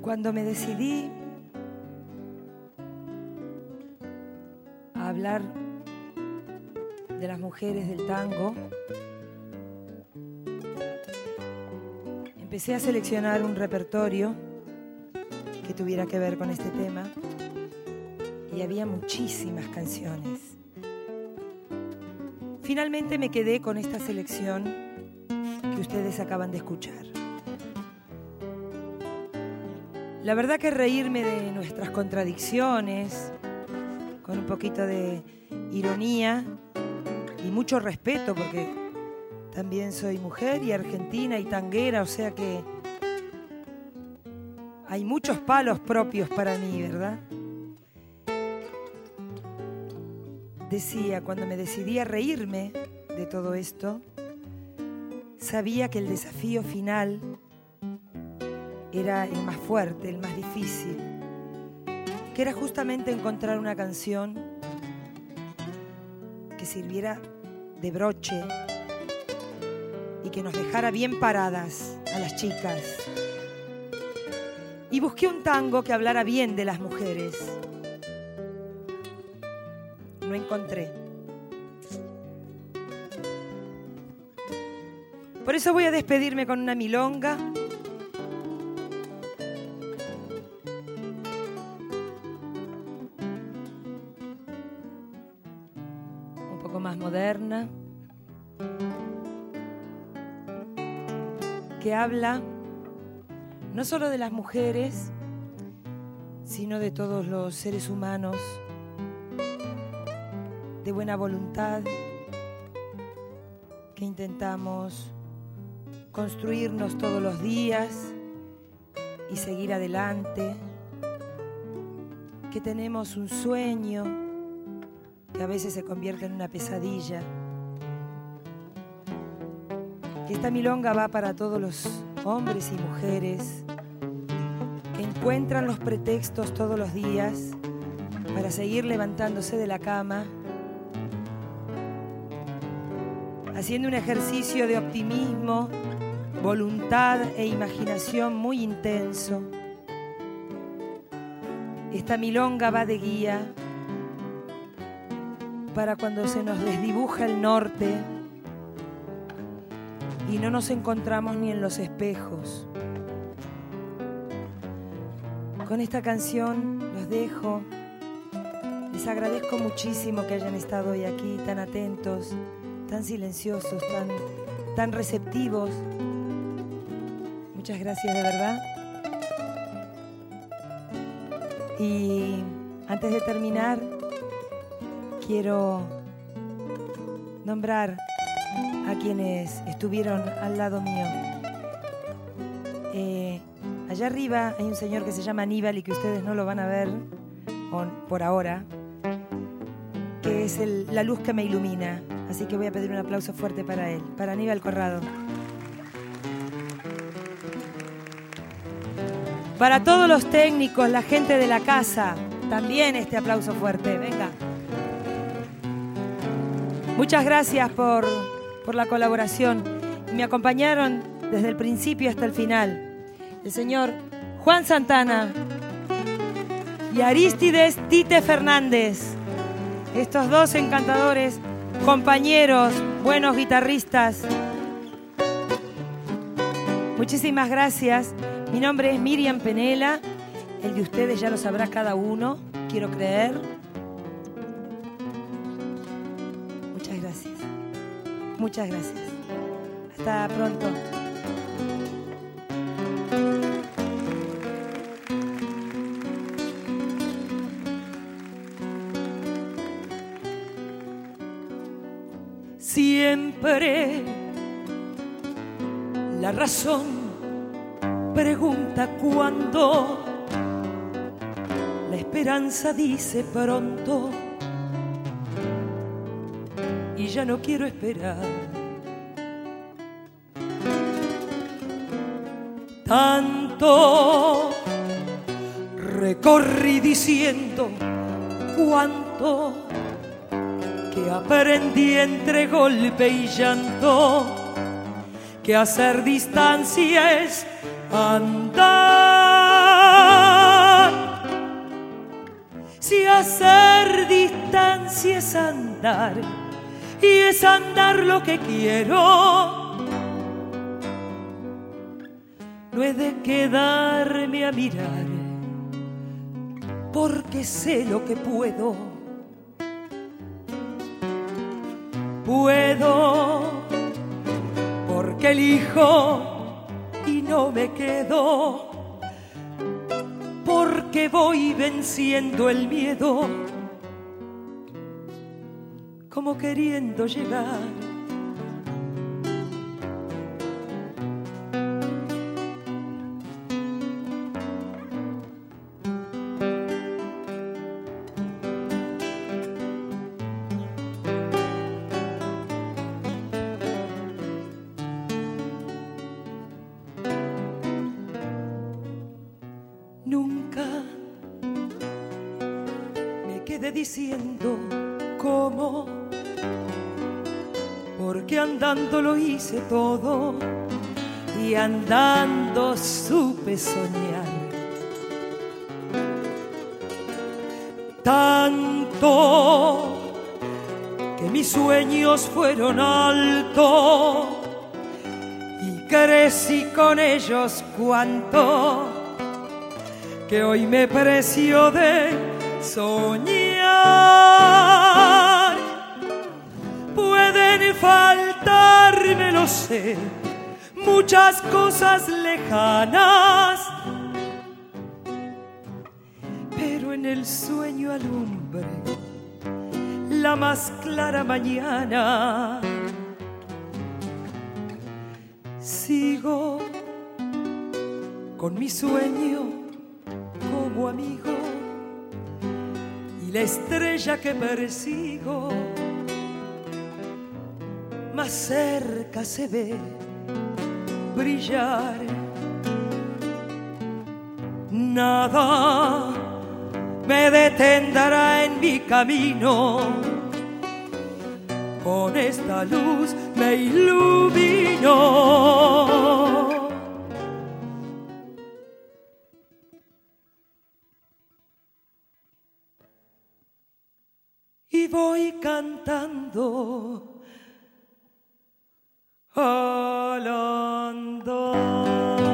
Cuando me decidí a hablar de las mujeres del tango, empecé a seleccionar un repertorio que tuviera que ver con este tema y había muchísimas canciones. Finalmente me quedé con esta selección que ustedes acaban de escuchar. La verdad que reírme de nuestras contradicciones, con un poquito de ironía y mucho respeto, porque también soy mujer y argentina y tanguera, o sea que hay muchos palos propios para mí, ¿verdad? Decía, cuando me decidí a reírme de todo esto, sabía que el desafío final era el más fuerte, el más difícil, que era justamente encontrar una canción que sirviera de broche y que nos dejara bien paradas a las chicas. Y busqué un tango que hablara bien de las mujeres. No encontré. Por eso voy a despedirme con una milonga. Un poco más moderna. Que habla no solo de las mujeres, sino de todos los seres humanos de buena voluntad que intentamos construirnos todos los días y seguir adelante, que tenemos un sueño que a veces se convierte en una pesadilla. Esta milonga va para todos los hombres y mujeres que encuentran los pretextos todos los días para seguir levantándose de la cama, haciendo un ejercicio de optimismo, voluntad e imaginación muy intenso. Esta milonga va de guía para cuando se nos desdibuja el norte y no nos encontramos ni en los espejos. Con esta canción los dejo. Les agradezco muchísimo que hayan estado hoy aquí tan atentos, tan silenciosos, tan receptivos. Muchas gracias de verdad. Y antes de terminar, quiero nombrar a quienes estuvieron al lado mío. Allá arriba hay un señor que se llama Aníbal y que ustedes no lo van a ver por ahora, que es la luz que me ilumina. Así que voy a pedir un aplauso fuerte para él, para Aníbal Corrado. Para todos los técnicos, la gente de la casa, también este aplauso fuerte. Venga. Muchas gracias por la colaboración. Me acompañaron desde el principio hasta el final el señor Juan Santana y Arístides Tite Fernández. Estos dos encantadores compañeros, buenos guitarristas. Muchísimas gracias. Mi nombre es Miriam Penela. El de ustedes ya lo sabrá cada uno, quiero creer. Muchas gracias. Muchas gracias. Hasta pronto. Siempre la razón pregunta cuándo, la esperanza dice pronto y ya no quiero esperar. Tanto recorrí diciendo cuánto, que aprendí entre golpe y llanto, que hacer distancia es andar. hacer distancia es andar, y es andar lo que quiero. No he de quedarme a mirar, porque sé lo que puedo. Puedo, porque elijo y no me quedo, porque voy venciendo el miedo, como queriendo llegar. Nunca me quedé diciendo cómo, porque andando lo hice todo y andando supe soñar. Tanto que mis sueños fueron altos y crecí con ellos cuanto, que hoy me precio de soñar. Pueden faltarme, lo sé, muchas cosas lejanas, pero en el sueño alumbre la más clara mañana. Sigo con mi sueño como amigo, y la estrella que persigo más cerca se ve brillar. Nada me detendrá en mi camino, con esta luz me ilumino. Y voy cantando al andar.